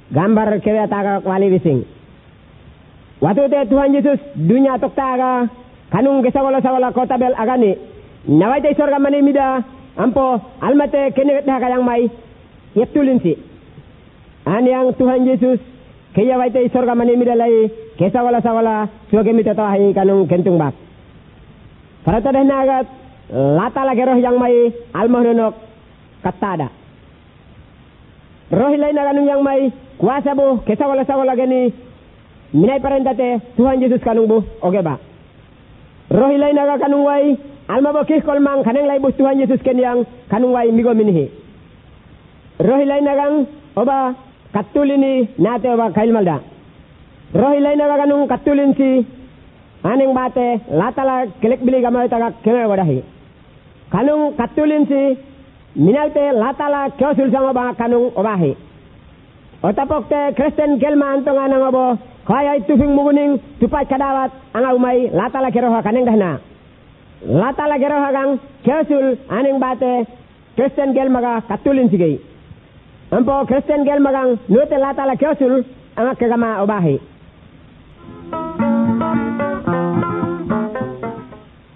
gambar kewe taga wali bising. Waktu te Tuhan Yesus dunia tok taga kanung gesawala-sawala kota bel agani. Nawai te sorga mani mida ampo almate kene taga yang mai yetulin si. An yang Tuhan Yesus kaya wai te sorga mani mida lai kesawala-sawala suage mita tahi kanung kentung bak. Parata dah nagat lata lagi roh yang mai almahnonok katada. Roh lain kanung yang mai kuasa bu kesawala-sawala geni minai parentate Tuhan Yesus kanung bu oke ba. Roh lain kanung wai alma bo kis kolmang kaneng lai bu Tuhan Yesus ken yang kanung wai migo minhi. Roh lain kang oba katulini nate oba kail malda. Roh lain kanung katulin si aneng bate latala kelek bili gamay taga kewe wadahi. Kanung katulin si minalte latala kyosul sama ba kanung obahi. Otapok te Kristen kelma antong anang obo kaya itufing muguning tupai kadawat ang umay latala keroha kaneng dahna. Latala keroha kang kyosul aneng bate Kristen kelma ka katulin sigay. Ampo Kristen kelma kang nute latala kyosul ang kagama obahi.